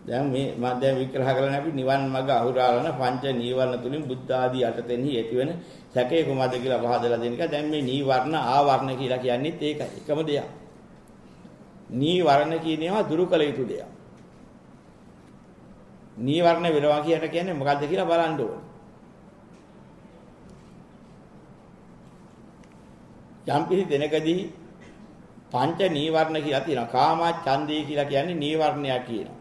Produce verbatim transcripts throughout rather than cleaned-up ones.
දැන් මේ මම දැන් විග්‍රහ කරන්නේ අපි නිවන් මඟ අහුරාලන පංච නීවරණ තුලින් බුද්ධ ආදී අටතෙන්හි ඇතිවෙන සැකේ කුමද කියලා පහදලා දෙන එක. දැන් මේ නීවරණ ආවරණ කියලා කියන්නේත් ඒකයි. එකම දෙයක්. නීවරණ කියන ඒවා දුරු කළ යුතු දෙයක්. නීවරණ විරවා කියට කියන්නේ මොකද්ද කියලා බලන්න ඕනේ. යම් කිසි දෙනකදී පංච නීවරණ කියලා තියෙනවා. කාම ඡන්දේ කියලා කියන්නේ නීවරණයක් කියනවා.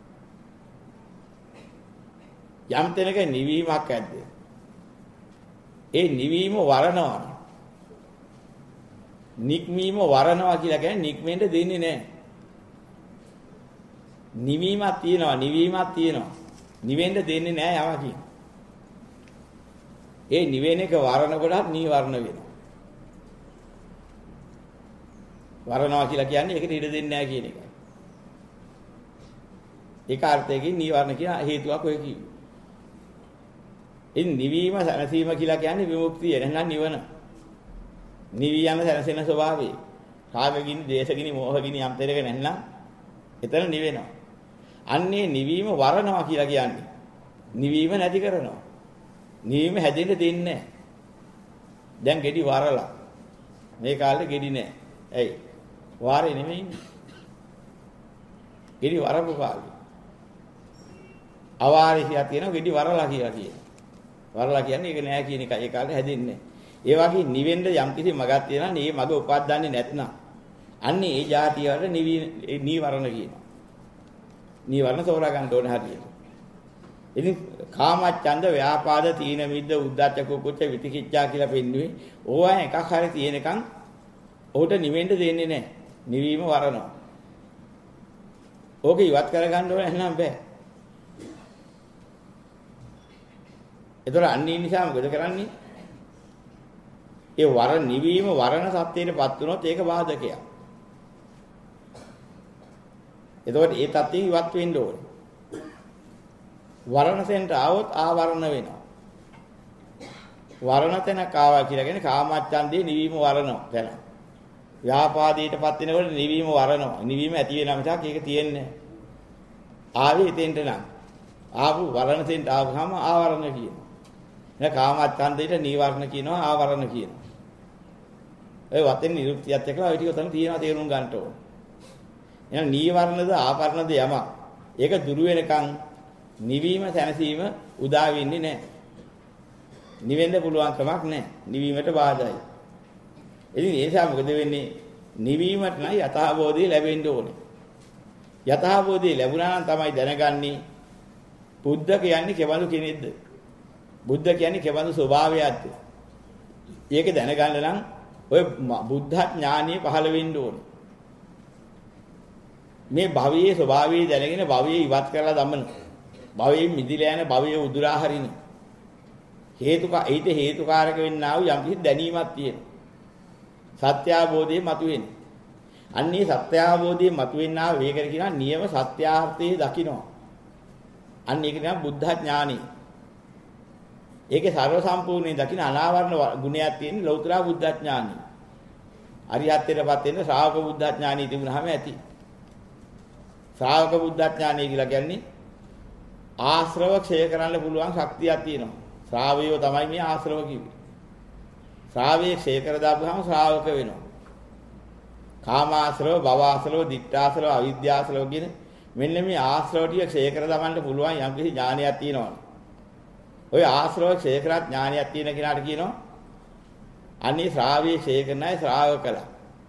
යම් තැනක නිවීමක් ඇද්ද? ඒ නිවීම වරනවා. නික්මීම වරනවා කියලා කියන්නේ නික්මෙන්න දෙන්නේ නැහැ. නිවීමක් තියෙනවා, නිවීමක් තියෙනවා. නිවෙන්න දෙන්නේ නැහැ යමකින්. ඒ නිවෙන එක වරණ කොටත් නීවරණ වෙනවා. වරනවා කියලා කියන්නේ ඒකට ඉඩ දෙන්නේ නැහැ කියන එකයි. ඒක අර්ථයකින් නීවරණ කියන හේතුවක් ඔය කිව්වේ. ඉන් නිවීම සැනසීම කියලා කියන්නේ විමුක්තිය නැත්නම් නිවන. නිවී යන සැනසෙන ස්වභාවය. කාමගිනි, දේශගිනි, මෝහගිනි යම් තැනක නැත්නම් එතන නිවෙනවා. අන්නේ නිවීම වරනවා කියලා කියන්නේ. නිවීම නැති කරනවා. නිවීම හැදෙන්න දෙන්නේ නැහැ. දැන් ගෙඩි වරලා. මේ කාලේ ගෙඩි නැහැ. ඇයි? වාරේ නෙමෙයි. ගෙඩි වරපු කාලේ. අවාරේ කියලා තියෙනවා ගෙඩි වරලා කියලා කියනවා. වරලා කියන්නේ ඒක නෑ කියන එක. ඒ කාලේ හැදෙන්නේ. ඒ වගේ නිවෙන්න යම් කිසි මගක් තියෙනවා. මේ මග උපද්දන්නේ නැත්නම් අන්නේ ඒ જાතිය වල නිවි නීවරණ කියනවා. නීවරණ තෝරා ගන්න ඕනේ හරියට. ඉතින් කාමච්ඡන්ද, ව්‍යාපාද, තීන මිද්ද, උද්ධච්ච, කුක්කුච්ච, විතිකිච්ඡා කියලා පෙන්නුවේ ඕවා එකක් හරිය තියෙනකන් ඔහුට නිවෙන්න දෙන්නේ නැහැ. නිවීම වරනවා. ඕක ඉවත් කරගන්න ඕනේ නැත්නම් බෑ. ඒතර අන්නේ නිසා මොකද කරන්නේ? ඒ වර නිවීම වරණ සත්‍යයටපත් වුණොත් ඒක බාධකයක්. එතකොට ඒ තත්ත්වය ඉවත් වෙන්න ඕනේ. වරණ තැනට ආවොත් ආවරණ වෙනවා. වරණ තැනක ආවා කියලා කියන්නේ කාමච්ඡන්දේ නිවීම වරනවා තැන. ව්‍යාපාදයටපත් වෙනකොට නිවීම වරනවා. නිවීම ඇති වෙනා මිසක් ඒක තියෙන්නේ නැහැ. ආවේ එතෙන්ට නම්. ආපු වරණ තැනට ආවම ආවරණ කියනවා. නේ කාමච්ඡන්දේට නීවරණ කියනවා ආවරණ කියනවා. ඒ වතෙන් නිරුක්තියත් එක්කලා ඔය ටික උතන තියෙනවා තේරුම් ගන්න ඕන. එහෙනම් නීවරණද ආවරණද යමක්. ඒක දුරු වෙනකන් නිවීම සැනසීම උදා වෙන්නේ නැහැ. නිවෙන්න පුළුවන් කමක් නැහැ. නිවීමට බාධායි. ඉතින් ඒ නිසා මොකද වෙන්නේ? නිවීමට නම් යථාබෝධය ලැබෙන්න ඕනේ. යථාබෝධය ලැබුණා නම් තමයි දැනගන්නේ බුද්ධ කියන්නේ කෙබඳු කෙනෙක්ද? බුද්ධ කියන්නේ කෙබඳු ස්වභාවයක්ද? ඒක දැනගන්න නම් ඔය බුද්ධ ඥානිය පහළ වෙන්න ඕනේ. මේ භවයේ ස්වභාවය දැනගෙන භවයේ ඉවත් කරලා දමන. භවයෙන් මිදිලා යන භවයේ උදුරා හරින. හේතුක ඊට හේතුකාරක වෙන්නා වූ යම් කිසි දැනීමක් තියෙනවා. සත්‍ය අවබෝධයේ මතුවෙන්නේ. අන්නේ සත්‍ය අවබෝධයේ මතුවෙන්නා වේගර කියනවා නියම සත්‍යාර්ථයේ දකින්නවා. අන්න ඒක තමයි බුද්ධ ඥානෙ. ඒකේ සර්ව සම්පූර්ණයෙන් දකින්න අනාවරණ ගුණයක් තියෙන ලෞතර බුද්ධ ඥානෙ. අරිහත්ත්වයටපත් වෙන ශ්‍රාවක බුද්ධ ඥානෙ තිබුණාම ඇති. ශ්‍රාවක බුද්ධ ඥානෙ කියලා කියන්නේ ආශ්‍රව ක්ෂය කරන්න පුළුවන් ශක්තියක් තියෙනවා. ශ්‍රාවයෝ තමයි මේ ආශ්‍රව කිව්වේ. ශ්‍රාවයේ ක්ෂය කර දාපුවාම ශ්‍රාවක වෙනවා. කාමාශ්‍රව, භවආශ්‍රව, ditthාශ්‍රව, අවිද්‍යාශ්‍රව කියන මෙන්න මේ ආශ්‍රව ටික ක්ෂය කර දමන්න පුළුවන් යම්කිසි ඥානයක් තියෙනවා. ඔය ආශ්‍රව ක්ෂය කරත් ඥානයක් තියෙන කෙනාට කියනවා අනේ ශ්‍රාවයේ ක්ෂය කරන අය ශ්‍රාවකලා.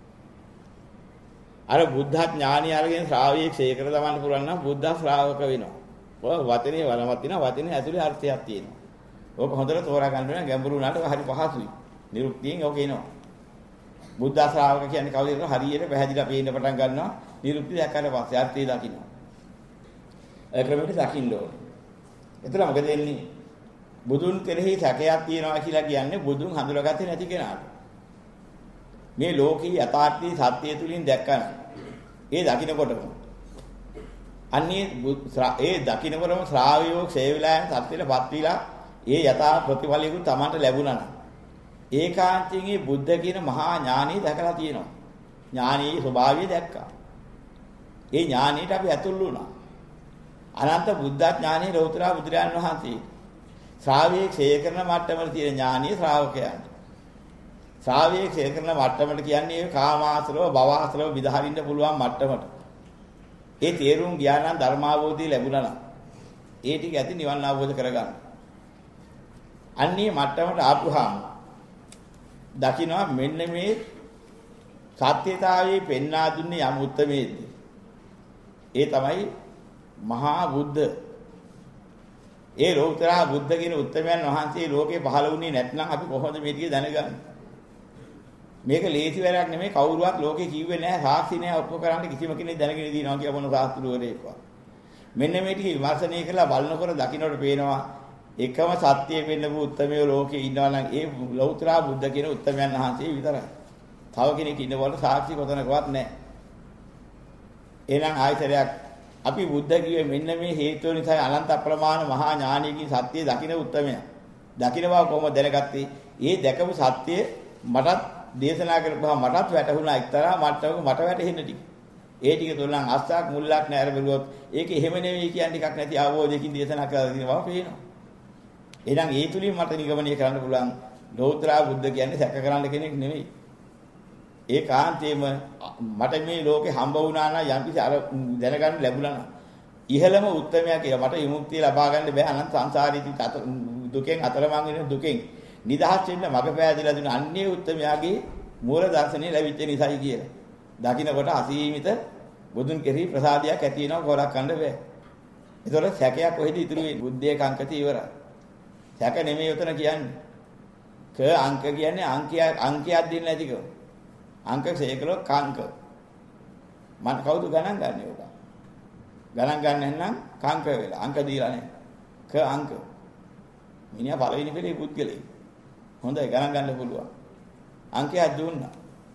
අර බුද්ධ ඥානිය අරගෙන ශ්‍රාවයේ ක්ෂය කර දමන්න පුළුවන් නම් බුද්ධ ශ්‍රාවක වෙනවා. ඔය වචනේ වලමත් තියෙනවා වචනේ ඇතුලේ අර්ථයක් තියෙනවා. ඕක හොඳට තෝරා ගන්න ඕන ගැඹුරු උනාට හරි පහසුයි. නිරුක්තියෙන් ඕක එනවා. බුද්ධ ශ්‍රාවක කියන්නේ කවුද කියලා හරියට පැහැදිලිලා පේන්න පටන් ගන්නවා. නිරුක්ති දැක්කට පස්සේ අර්ථය දකින්නවා. ඒ ක්‍රමයට දකින්න ඕනේ. එතන මොකද වෙන්නේ? බුදුන් කෙරෙහි සැකයක් තියනවා කියලා කියන්නේ බුදුන් හඳුනාගත්තේ නැති කෙනාට. මේ ලෝකී යථාර්ථී සත්‍යය තුලින් දැක්කන. ඒ දකින්නකොටම අන්නේ ඒ දකින්නකොටම ශ්‍රාවයෝ ක්ෂය විලා යන සත්‍යෙටපත් විලා ඒ යථා ප්‍රතිඵලයක තමන්ට ලැබුණා නම් ඒකාන්තයෙන් මේ බුද්ධ කියන මහා ඥානිය දැකලා තියෙනවා. ඥානීය ස්වභාවය දැක්කා. ඒ ඥානියට අපි ඇතුල් වුණා. අනන්ත බුද්ධ ඥානෙ ලෞතර බුදුරයන් වහන්සේ. ශ්‍රාවයේ ක්ෂය කරන මට්ටමල තියෙන ඥානීය ශ්‍රාවකයන්. ශ්‍රාවයේ ක්ෂය කරන මට්ටමට කියන්නේ ඒ කාමාශ්‍රව භවආශ්‍රව විදහරින්න පුළුවන් මට්ටමට. ඒ තේරුම් ඥානන් ධර්මාවෝධිය ලැබුණා නම් ඒ ටික ඇති නිවන් අවබෝධ කරගන්න. අන්නේ මට්ටමට ආපුහාම දකින්නවා මෙන්න මේ සත්‍යතාවයේ පෙන්වා දුන්නේ යම් උත්මේද. ඒ තමයි මහා බුද්ධ. ඒ ලෝතර බුද්ධ කියන උත්මයන් වහන්සේ ලෝකේ පහළ වුණේ නැත්නම් අපි කොහොමද මේ ටික දැනගන්නේ? මේක ලේසි වැඩක් නෙමෙයි. කවුරුවත් ලෝකේ කිව්වේ නැහැ, සාක්ෂි නැහැ, ඔප්පු කරන්න කිසිම කෙනෙක් දැනගෙන දිනනවා කියලා මොන සාස්ත්‍රවරයෙක්වත්. මෙන්න මේ ටික විමර්ශනය කරලා බලනකොට දකින්නට පේනවා එකම සත්‍යය වෙන්නපු උත්මයෝ ලෝකේ ඉන්නවා නම් ඒ ලෞතර බුද්ධ කියන උත්මයන් වහන්සේ විතරයි. තව කෙනෙක් ඉන්නවල සාක්ෂි කොතනකවත් නැහැ. එහෙනම් ආයතරයක් අපි බුද්ධ කියේ මෙන්න මේ හේතුව නිසා අනන්ත අප්‍රමාණ මහා ඥානීයකින් සත්‍යය දකින්න උත්මය. දකින්න බව කොහොමද දැනගත්තේ? ඒ දැකපු සත්‍යය මටත් දේශනා කරපුවා මටත් වැටහුණා එක්තරා මට්ටමක මට වැටහෙන්න ටික. ඒ ටික තුලන් අස්සක් මුල්ලක් නැර බැලුවොත් ඒක එහෙම නෙවෙයි කියන්නේ ටිකක් නැති අවබෝධයකින් දේශනා කරලා තියෙන බව පේනවා. එහෙනම් ඒ තුලින් මට නිගමනය කරන්න පුළුවන් ලෞතර බුද්ධ කියන්නේ සැක කරන්න කෙනෙක් නෙවෙයි. ඒ කාන්තේම මට මේ ලෝකේ හම්බ වුණා නම් යම්කිසි අර දැනගන්න ලැබුණා නම් ඉහළම උත්තරමයා කියලා මට විමුක්තිය ලබා ගන්න බෑ අනන්ත සංසාරී දුකෙන් අතරමං වෙන දුකෙන් නිදහස් වෙන්න මඟ පෑදලා දුන්න අන්නේ උත්තරමයාගේ මූල දර්ශනේ ලැබිච්ච නිසායි කියලා. දකින්නකොට අසීමිත බුදුන් කෙරෙහි ප්‍රසාදයක් ඇති වෙනවා කොරක් ගන්න බෑ. ඒතකොට සැකයක් කොහෙද ඉතුරු වෙන්නේ? බුද්ධයේ කංකති ඉවරයි. සැක නෙමෙයි උතන කියන්නේ. ක අංක කියන්නේ අංකය අංකයක් දෙන්නේ නැතිකම. අංක සේකලෝ කාංක. මම කවුද ගණන් ගන්නේ උක? ගණන් ගන්න නැත්නම් කාංක වෙලා. අංක දීලා නැහැ. ක අංක. මිනිහා පළවෙනි පෙළේ පුද්ගලෙයි. හොඳයි ගණන් ගන්න පුළුවන්. අංකයක් දුන්නා.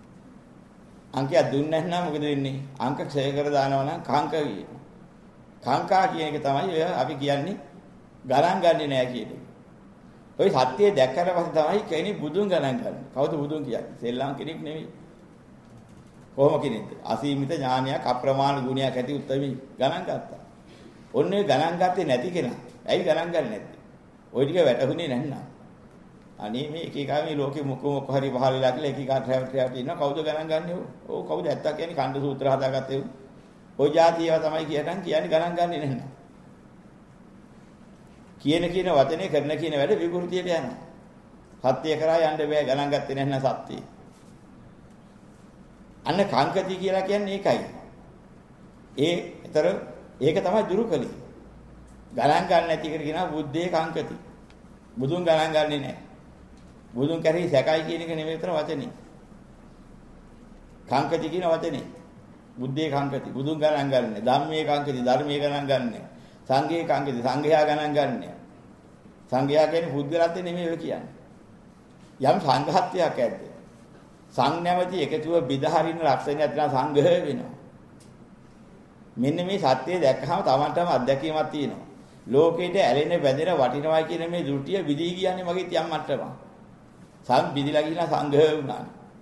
අංකයක් දුන්නේ නැත්නම් මොකද වෙන්නේ? අංක ක්ෂය කර දානවා නම් කාංක කියනවා. කාංකා කියන එක තමයි ඔය අපි කියන්නේ ගණන් ගන්නේ නැහැ කියන එක. ඔය සත්‍යය දැක්කට පස්සේ තමයි කෙනෙක් බුදුන් ගණන් ගන්න. කවුද බුදුන් කියන්නේ? සෙල්ලම් කෙනෙක් නෙවෙයි. කොහොම කෙනෙක්ද? අසීමිත ඥානයක් අප්‍රමාණ ගුණයක් ඇති උත්තරමී ගණන් ගත්තා. ඔන්නේ ගණන් ගත්තේ නැති කෙනා. ඇයි ගණන් ගන්නේ නැත්තේ? ওই ටික වැටහුනේ නැන්නා. අනේ මේ එක එක මේ ලෝකෙ මොක මොක හරි පහල වෙලා කියලා එක එක රැවට රැවට ඉන්නවා. කවුද ගණන් ගන්නේ? ඕ කවුද ඇත්තක් කියන්නේ ඛණ්ඩ සූත්‍ර හදාගත්තේ. ওই જાතියව තමයි කියටන් කියන්නේ ගණන් ගන්නේ නැහැ. කියන කියන වචනේ කරන කියන වැඩ විකෘතියට යනවා. සත්‍ය කරා යන්න බෑ ගණන් ගත්තේ නැත්නම් සත්‍යය. අන්න කාංකති කියලා කියන්නේ ඒකයි. ඒ ඒතර ඒක තමයි දුරුකලී. ගණන් ගන්න නැති එකට කියනවා බුද්ධේ කාංකති. බුදුන් ගණන් ගන්නේ නැහැ. බුදුන් කරේ සැකයි කියන එක නෙමෙයි උතන වචනේ. කාංකති කියන වචනේ. බුද්ධේ කාංකති. බුදුන් ගණන් ගන්නෑ. ධම්මේ කාංකති. ධර්මයේ ගණන් ගන්නෑ. සංඝේ කාංකති. සංඝයා ගණන් ගන්නෑ. සංඝයා කියන්නේ පුද්ගලත්වෙ නෙමෙයි ඔය කියන්නේ. යම් සංඝහත්වයක් ඇද්ද? සංඝ නැමැති එකතුව බිදහරින්න ලක්ෂණයක් තියෙනවා සංඝ වෙනවා. මෙන්න මේ සත්‍යය දැක්කහම Tamanටම අත්දැකීමක් තියෙනවා. ලෝකෙට ඇලෙන බැඳෙන වටිනවා කියන මේ දෘෂ්ටිය විදී කියන්නේ මගේ තියම් මට්ටම. සං විදිලා කියන සංඝ වුණා.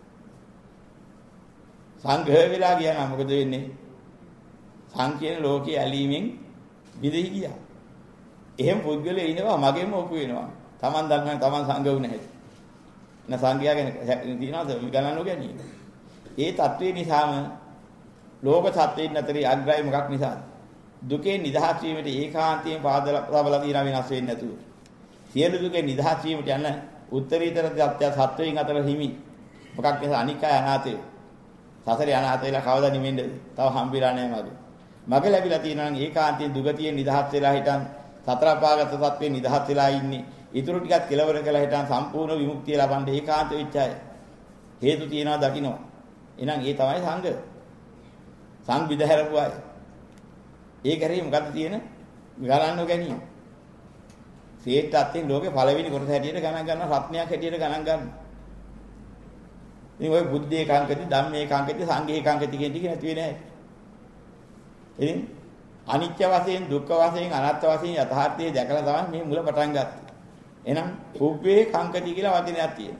සංඝ වෙලා ගියා මොකද වෙන්නේ? සං කියන ලෝකයේ ඇලීමෙන් විදී ගියා. එහෙම පුද්ගලයෙ ඉනවා මගෙම ඔප්පු වෙනවා. Taman දන්නා Taman සංඝ වුණ හැටි. නැ සංඝයා ගැන තියනවාද ගණන් නොගැනීම. ඒ தત્ත්වේ නිසාම ලෝක සත්‍යයෙන් අතරේ අග්‍රයි මොකක් නිසාද? දුකේ නිදහස් වීමට ඒකාන්තයෙන් පාදලා තියන වෙනස් වෙන්නේ නැතුව. සියලු දුකේ නිදහස් වීමට යන උත්තරීතර සත්‍ය සත්වයෙන් අතර හිමි. මොකක් නිසා අනිකය අනාතේ. සසරේ අනාත වෙලා කවදා නිවෙන්නද? තව හම්බෙලා නැහැ මගේ. මගේ ලැබිලා තියෙනවා නම් ඒකාන්තයෙන් දුගතියෙන් නිදහස් වෙලා හිටන් සතර අපාගත සත්‍යේ නිදහස් වෙලා ඉන්නේ. ඊටු ටිකක් කෙලවර කළා හිටන් සම්පූර්ණ විමුක්තිය ලබන්න ඒකාන්ත වෙච්ච අය. හේතු තියනවා දකින්නවා. එහෙනම් ඒ තමයි සංඝ. සංඝ විදහැරපු අය. ඒ කරේ මොකද්ද තියෙන? ගණන් නොගැනීම. ශ්‍රේෂ්ඨත්වයෙන් ලෝකේ පළවෙනි කොටස හැටියට ගණන් ගන්න රත්නයක් හැටියට ගණන් ගන්න. ඉතින් ওই බුද්ධේ කාංකති, ධම්මේ කාංකති, සංඝේ කාංකති කියන ටික නැති වෙන්නේ නැහැ. ඉතින් අනිත්‍ය වශයෙන්, දුක්ඛ වශයෙන්, අනාත්ම වශයෙන් යථාර්ථයේ දැකලා තමයි මේ මුල පටන් ගත්තේ. එහෙනම් පුබ්බේ කාංකති කියලා වචනයක් තියෙනවා.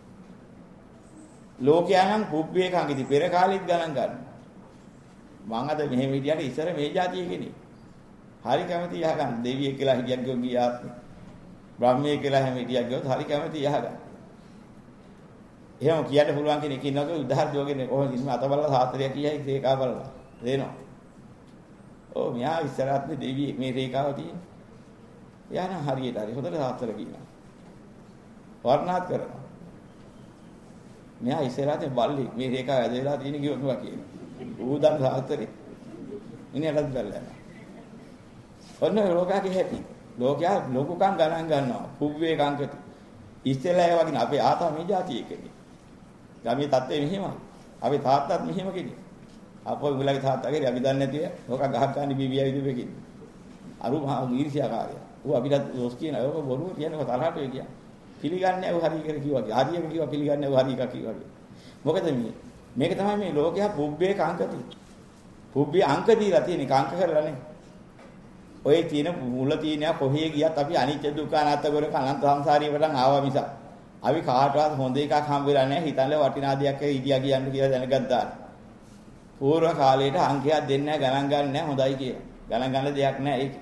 ලෝකයන්න් පුබ්බේ කාංකති පෙර කාලෙත් ගණන් ගන්න. මං අද මෙහෙම හිටියට ඉස්සර මේ જાතිය කෙනෙක්. හරි කැමති යහගන්න. දෙවියෙක් කියලා හිටියක් ගියෝ ගියාත් බ්‍රහ්මයෙක් කියලා හැම හිටියක් ගියොත් හරි කැමති යහගන්න. එහෙම කියන්න පුළුවන් කෙනෙක් ඉන්නවද උදාහරණ යෝගනේ කොහොමද ඉන්න අතබලලා සාත්‍රිය කියයි රේඛා බලලා. දෙනවා. ඔව් මෙහා ඉස්සරහත් දෙවියෙක් මේ රේඛාව තියෙන. එයා නම් හරියට හරි හොඳට සාත්‍ර කියනවා. වර්ණාත් කරනවා. මෙහා ඉස්සරහත් බල්ලි මේ රේඛාව ඇදලා තියෙන කිව්වා කියනවා. ඌදන් සාත්‍රේ. ඉන්නේටත් බැලලා. ඔන්න ලෝකයේ හැටි. ලෝකයා ලෝකකම් ගණන් ගන්නවා. පුබ්බේ කංකති. ඉස්සෙල්ලා ඒ වගේ අපේ ආතා මේ જાතිය කෙනෙක්. ගමේ තත්ත්වෙ මෙහෙමයි. අපි තාත්තත් මෙහෙම කෙනෙක්. අපෝ උගලගේ තාත්තාගේ අපි දන්නේ නැතිව ලෝක ගහක් ගන්න බීබිය විදිහට කෙනෙක්. අරු මහා ඊර්ෂ්‍යාකාරය. ඌ අපිට දොස් කියන අය බොරුව කියනවා තරහට වෙ කියන. පිළිගන්නේ ඌ හරි කියලා කිව්වා. හරියක කිව්වා පිළිගන්නේ ඌ හරි එකක් කිව්වා. මොකද මේ මේක තමයි මේ ලෝකයා පුබ්බේ කංකති. පුබ්බේ අංක දීලා තියෙන කංක කරලා නේ. ඔය තියෙන මුල තියෙන කොහේ ගියත් අපි අනිත්‍ය දුක්ඛ අනාත්ම කරක අනන්ත සංසාරේ වටන් ආවා මිස අපි කාටවත් හොඳ එකක් හම්බ වෙලා නැහැ හිතන්නේ වටිනා දෙයක් ඉදියා කියන්න කියලා දැනගත්තා. පූර්ව කාලේට අංකයක් දෙන්නේ නැහැ ගණන් ගන්න නැහැ හොඳයි කියලා. ගණන් ගන්න දෙයක් නැහැ ඒක.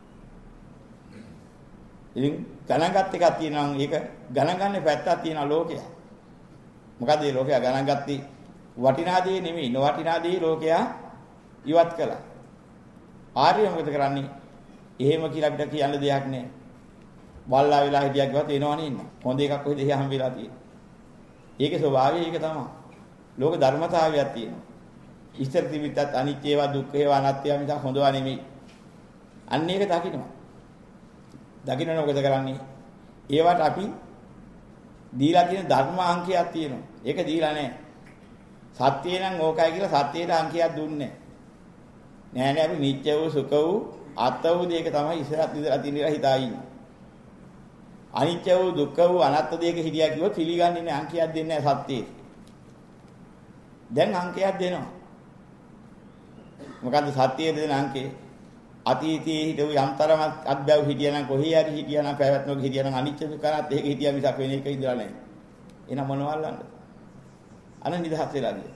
ඉතින් ගණන් ගත් එකක් තියෙනවා ඒක ගණන් ගන්න පැත්තක් තියෙනවා ලෝකයා. මොකද මේ ලෝකයා ගණන් ගත්තී වටිනා දේ නෙමෙයි නොවටිනා දේ ලෝකයා ඉවත් කළා. ආර්ය මොකද කරන්නේ? එහෙම කියලා අපිට කියන්න දෙයක් නැහැ. බල්ලා වෙලා හිටියක් ගියවත් එනවනේ ඉන්න. හොඳ එකක් කොහෙද එහෙ හම් වෙලා තියෙන්නේ. ඒකේ ස්වභාවය ඒක තමයි. ලෝක ධර්මතාවයක් තියෙනවා. ඉස්තර තිබිටත් අනිත්‍ය ඒවා දුක්ඛ ඒවා අනාත්ම ඒවා මිසක් හොඳවා නෙමෙයි. අන්න ඒක දකින්නවා. දකින්න මොකද කරන්නේ? ඒවට අපි දීලා තියෙන ධර්ම අංකයක් තියෙනවා. ඒක දීලා නැහැ. සත්‍යය නම් ඕකයි කියලා සත්‍යයට අංකයක් දුන්නේ නැහැ. නෑ නෑ අපි නිත්‍ය වූ සුඛ වූ අත් වූ දෙයක තමයි ඉස්සරහට ඉඳලා තියෙනවා හිතා ඉන්නේ. අනිත්‍ය වූ දුක්ඛ වූ අනාත්ම දෙයක හිටියා කිව්වොත් පිළිගන්නේ නැහැ අංකයක් දෙන්නේ නැහැ සත්‍යයේ. දැන් අංකයක් දෙනවා. මොකද්ද සත්‍යයේ දෙන අංකේ? අතීතයේ හිටපු යම්තරම අත්බැව් හිටියනම් කොහේ හරි හිටියනම් පැවැත්මක හිටියනම් අනිත්‍ය දුක්ඛ අනාත්ම දෙයක හිටියා මිසක් වෙන එක ඉඳලා නැහැ. එහෙනම් මොනවල්ලන්ද? අන නිදහස් වෙලා ගියා.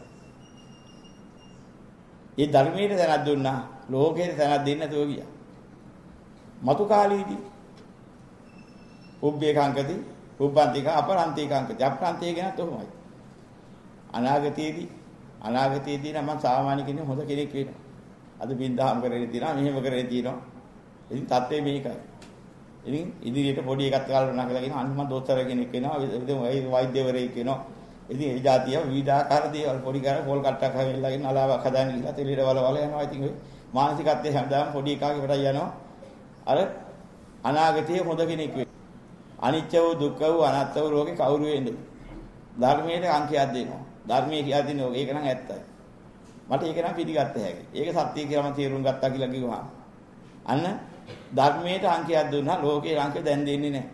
ඒ ධර්මයේ තැනක් දුන්නා ලෝකයේ තැනක් දෙන්නේ නැතුව ගියා. මතු කාලීදී උබ්බේ කාංකති උබ්බන්තික අපරන්තික කාංකති අපරන්තිය ගැනත් ඔහොමයි. අනාගතයේදී අනාගතයේදී නම් මම සාමාන්‍ය කෙනෙක් හොඳ කෙනෙක් වෙනවා. අද බින්දාම් කරගෙන තියනවා මෙහෙම කරගෙන තියනවා. ඉතින් තත්ත්වය මේකයි. ඉතින් ඉදිරියට පොඩි එකක් ගාලා නගලාගෙන අන්න මම දොස්තර කෙනෙක් වෙනවා. ඉතින් වෛද්‍යවරයෙක් වෙනවා. ඉතින් ඒ જાතිය විවිධාකාර දේවල් පොඩි කර පොල් කට්ටක් හැවෙලාගෙන නලාවක් හදාගෙන ගිහලා තෙලියට වල වල යනවා. ඉතින් ඔය මානසිකත්වයේ හැමදාම පොඩි එකාගේ කොට යනවා. අර අනාගතයේ හොඳ කෙනෙක් වෙයි. අනිත්‍ය වූ දුක්ඛ වූ අනාත්ම වූ ලෝකේ කවුරු වෙන්නේ? ධර්මයේ අංකයක් දෙනවා. ධර්මයේ කියලා දෙන්නේ ඒක නම් ඇත්තයි. මට ඒක නම් පිළිගත්ත හැකියි. ඒක සත්‍ය කියලා මම තේරුම් ගත්තා කියලා කිව්වා. අන්න ධර්මයේ අංකයක් දුන්නා ලෝකේ අංක දැන් දෙන්නේ නැහැ.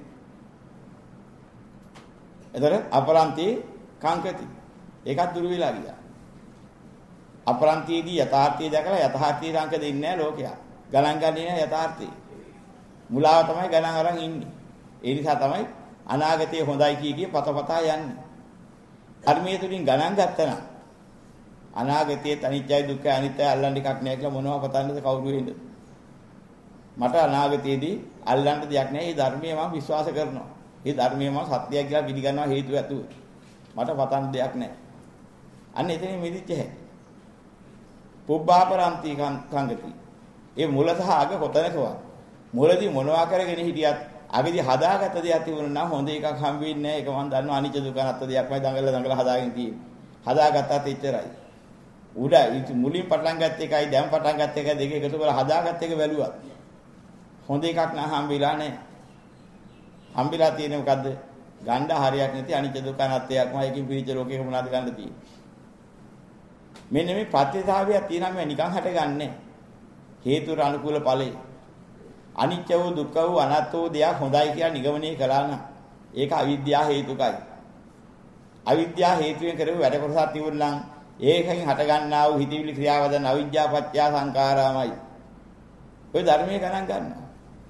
එතකොට අපරන්ති කාංකති. ඒකත් දුර වෙලා ගියා. අපරන්තියේදී යථාර්ථය දැකලා යථාර්ථයේ අංක දෙන්නේ නැහැ ලෝකයා. ගණන් ගන්නේ නැහැ යථාර්ථය. මුලාව තමයි ගණන් අරන් ඉන්නේ. ඒ නිසා තමයි අනාගතයේ හොඳයි කිය කිය පතපතා යන්නේ. ධර්මයේ තුලින් ගණන් ගත්තා නම් අනාගතයේ අනිත්‍යයි දුක්ඛයි අනිත්‍යයි අල්ලන්න එකක් නැහැ කියලා මොනවා පතන්නද කවුරු වෙන්නද? මට අනාගතයේදී අල්ලන්න දෙයක් නැහැ. මේ ධර්මයේ මම විශ්වාස කරනවා. මේ ධර්මයේ මම සත්‍යයක් කියලා පිළිගන්නවා හේතුව ඇතුව. මට පතන්න දෙයක් නැහැ. අන්න එතනින් මිදිච්ච හැටි. පුබ්බාපරන්ති කංගති. ඒ මුල සහ අග කොතනකවත්. මුලදී මොනවා කරගෙන හිටියත් අගදී හදාගත්ත දෙයක් තිබුණා නම් හොඳ එකක් හම් වෙන්නේ නැහැ. ඒක මම දන්නවා අනිත්‍ය දුක්ඛ අනාත්ම දෙයක්මයි දඟල දඟල හදාගෙන තියෙන්නේ. හදාගත්තත් එච්චරයි. උඩ මුලින් පටන් ගත්ත එකයි දැන් පටන් ගත්ත එකයි දෙක එකතු කරලා හදාගත්ත එක බැලුවා. හොඳ එකක් නම් හම් වෙලා නැහැ. හම්බෙලා තියෙන්නේ මොකද්ද? ගණ්ඩ හරියක් නැති අනිත්‍ය දුක්ඛ අනාත්මයක්මයි එකකින් පිළිච්ච ලෝකයක මොනවද ගන්න තියෙන්නේ. මෙන්න මේ ප්‍රත්‍යතාවය තියෙනවා මේ නිකන් හටගන්නේ. හේතු අනුකූල ඵලයි. අනිත්‍ය වූ දුක්ඛ වූ අනාත්ම වූ දෙයක් හොඳයි කියලා නිගමනය කළා නම් ඒක අවිද්‍යාව හේතුකයි. අවිද්‍යාව හේතුවෙන් කරපු වැඩ කොටසක් තිබුණා නම් ඒකෙන් හටගන්නා වූ හිතවිලි ක්‍රියාවදන අවිද්‍යාව පත්‍ය සංඛාරාමයි. ඔය ධර්මයේ ගණන් ගන්නවා.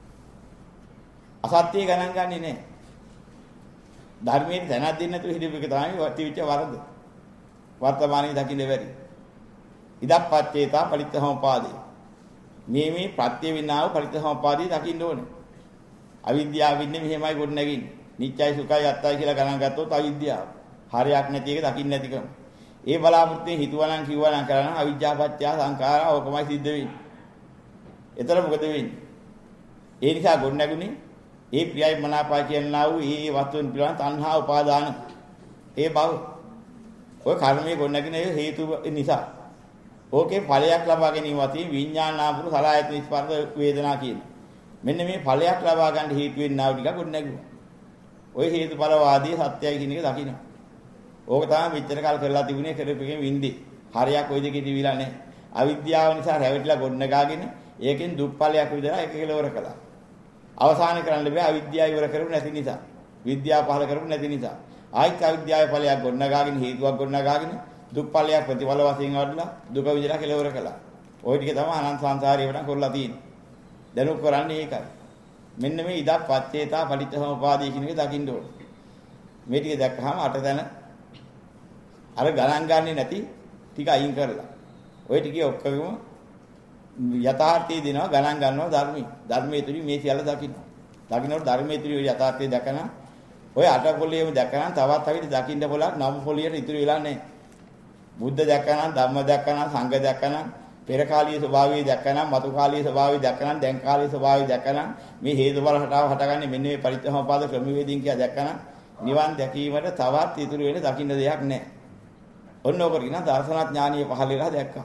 අසත්‍ය ගණන් ගන්නේ නැහැ. ධර්මයේ දැනක් දෙන්නේ නැතුව හිතපු එක තමයි වටිවිච්ච වරද. වර්තමානයේ දකින්න බැරි. ඉදප්පච්චේතා පරිත්තහෝපාදේ. මේ මේ ප්‍රත්‍ය විනාව පරිත්‍ථසමුපාදේ දකින්න ඕනේ. අවිද්‍යාවින්නේ මෙහෙමයි ගොඩ නැගින්නේ. නිත්‍යයි සුඛයි අත්තයි කියලා ගණන් ගත්තොත් අවිද්‍යාව. හරයක් නැති එක දකින්න නැතිකම. ඒ බලාපොරොත්තුෙන් හිතුවනම් කිව්වනම් කරනවා අවිද්‍යාපත්‍ය සංඛාරා ඕකමයි සිද්ධ වෙන්නේ. එතන මොකද වෙන්නේ? ඒ නිසා ගොඩ නැගුණේ ඒ ප්‍රියයි මනාපයි කියනවා වූ ඒ වස්තුන් පිළිබඳ තණ්හා උපාදාන ඒ බව. ඔය කර්මයේ ගොඩ නැගින හේතු නිසා. ඕකේ ඵලයක් ලබා ගැනීම වතින් විඥානාපුර සලආයතන ස්පර්ශ වේදනා කියන. මෙන්න මේ ඵලයක් ලබා ගන්න හේතු වෙන්නා වූ ටික ගොඩ නැගුවා. ඔය හේතුඵලවාදී සත්‍යයි කියන එක දකින්න. ඕක තමයි මෙච්චර කල් කරලා තිබුණේ කරපෙකින් වින්දි. හරියක් ওই දෙකේ තිබිලා නැහැ. අවිද්‍යාව නිසා රැවටිලා ගොඩනගාගෙන ඒකෙන් දුක්ඵලයක් විදලා එක කෙලවර කළා. අවසාන කරන්න බෑ අවිද්‍යාව ඉවර කරුනේ නැති නිසා. විද්‍යාව පහල කරුනේ නැති නිසා. ආයිත් අවිද්‍යාවේ ඵලයක් ගොඩනගාගෙන හේතුවක් ගොඩනගාගෙන දුක්ඵලයක් ප්‍රතිඵල වශයෙන් වඩලා දුක විදලා කෙලවර කළා. ওই ටික තමයි අනන්ත සංසාරේ වටන් කරලා තියෙන්නේ. දැනුම් කරන්නේ ඒකයි. මෙන්න මේ ඉදක් පච්චේතා පටිච්චසමුපාදේ කියන එක දකින්න ඕනේ. මේ ටික දැක්කහම අටතන අර ගණන් ගන්නේ නැති ටික අයින් කරලා. ওই ටිකේ ඔක්කොම යථාර්ථයේ දෙනවා ගණන් ගන්නවා ධර්මයේ. ධර්මයේ තුලින් මේ සියල්ල දකින්න. දකින්නකොට ධර්මයේ තුලින් යථාර්ථය දැකන ඔය අට පොළියේම දැකන තවත් අපිට දකින්න පොළක් නව පොළියට ඉතුරු වෙලා නැහැ. බුද්ධ දැකන, ධම්ම දැකන, සංඝ දැකන, පෙර කාලීය ස්වභාවය දැකන, මතු කාලීය ස්වභාවය දැකන, දැන් කාලීය ස්වභාවය දැකන මේ හේතුඵල හටාව හටගන්නේ මෙන්න මේ පරිත්‍යාගපාද ක්‍රමවේදීන් කියලා දැකන නිවන් දැකීමට තවත් ඉතුරු වෙන දකින්න දෙයක් නැහැ. ඔන්න ඔක කියන දර්ශන ඥානීය පහළ වෙලා දැක්කා.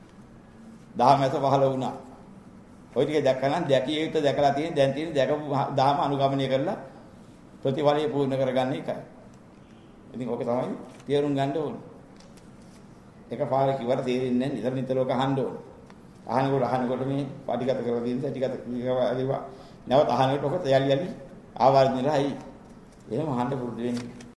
දහමැස පහළ වුණා. ওই ටික දැක්කනම් දැකිය යුතු දැකලා තියෙන දැන් තියෙන දැකපු දහම අනුගමනය කරලා ප්‍රතිඵලය පූර්ණ කරගන්න එකයි. ඉතින් ඕක තමයි තේරුම් ගන්න ඕනේ. එක පාරක් ඉවර තේරෙන්නේ නැහැ. නිතර නිතර ඔක අහන්න ඕනේ. අහනකොට අහනකොට මේ පටිගත කරලා තියෙන ටිකත් ඒවා නැවත අහනකොට ඔක යලි යලි ආවර්ජනයයි. එහෙම අහන්න පුරුදු වෙන්න.